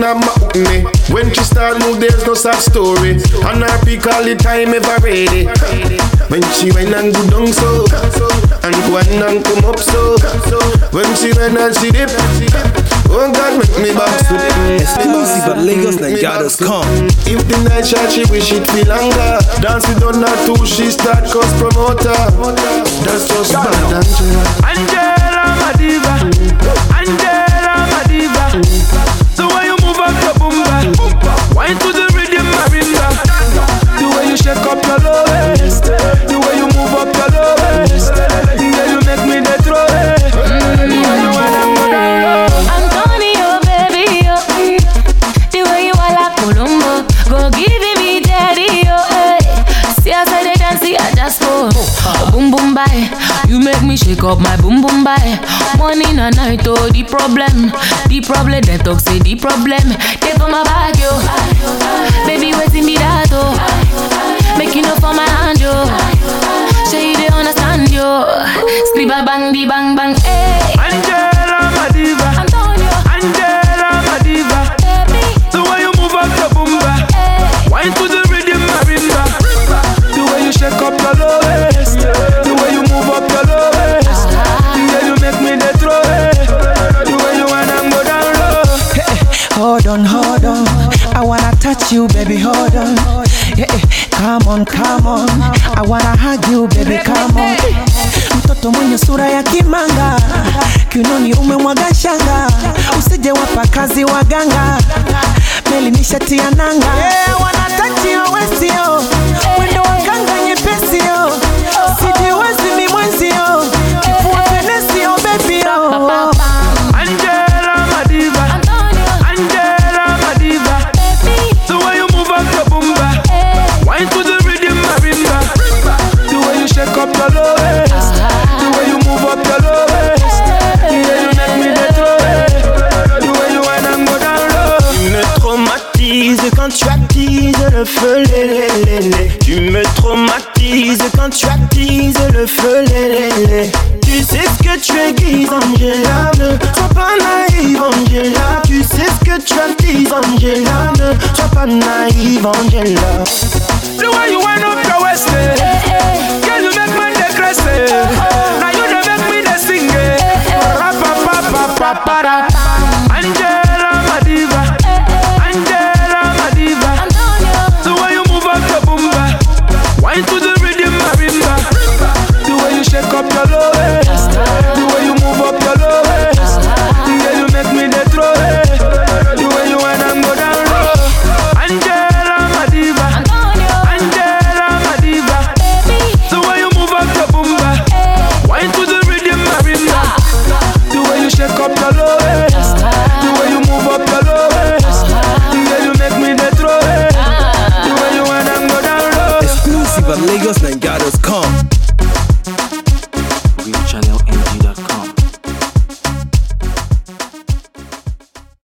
a hook me. When she start move, there's no sad story. And her pick all the time ever ready. When she went and go down so, and go and come up so. When she went and she dip, oh God, make me back so. Exclusive at LagosNigeria.com. If the night shot, she wish it feel longer. Dance with on her too, she start cause promoter. That's just bad, Angela. Angela, my diva. Angela, my diva. So when you move up your boomba, wine to the rhythm marimba. The way you shake up your low waist, the way you move up your low waist, yeah, you make me the throw it. Antonio, baby, yo, the way you are like Columbo, go give me daddy, yo, hey. See I say they dance, I just go boom boom bye. You make me shake up my boom boom bye. Morning and night, oh, the problem, they talk say the problem. They for my bag, yo, baby, waiting me that, oh, making up for my hand, yo. Show you they understand, yo. Scribble bang, di bang bang, hey. Angela, my diva. Antonio, Angela, my diva. baby, The way you move up your boomba, hey. wine to the rhythm marimba. The way you shake up your low waist, the way you move up your low waist, yeah, you make me the throw it. The way you wanna go down low. Hold on, I wanna touch you, baby, hold on. Come on, I wanna hug you, baby, come on. Mtoto mwenye sura ya kimanga, kiunoni umemwaga shanga, usije wapa kazi waganga, meli nishatia nanga. Wanna touch you, wesi yo, wendo waganga nyepesi yo, sijiwezi mi mwenzi yo, kifua penesi yo, baby yo. Angela, my diva. Angela, my diva. The way you move up your boomba, wine to the rhythm marimba. The way you shake up your low waist, the way you move up your low waist, yeah, you make me the throw it. The way you wanna go down low. Tu me traumatises quand tu attises le feu, lélé. Tu me traumatises quand tu attises le feu, lélé. Tu sais ce que tu aiguises, Angela. Ne sois pas naïve, Angela. Tu sais ce que tu attises, Angela. Ne sois pas naïve, Angela. The way you wind up your waist,